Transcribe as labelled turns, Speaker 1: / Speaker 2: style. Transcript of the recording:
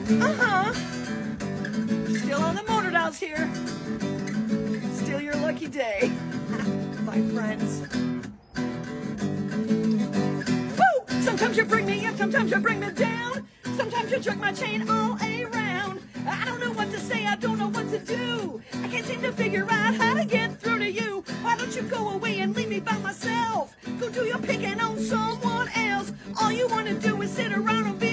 Speaker 1: Uh-huh. Still on the motor dials here. Still your lucky day, my friends. Woo! Sometimes you bring me up, sometimes you bring me down. Sometimes you jerk my chain all around. I don't know what to say, I don't know what to do. I can't seem to figure out how to get through to you. Why don't you go away and leave me by myself? Go do your picking on someone else. All you want to do is sit around and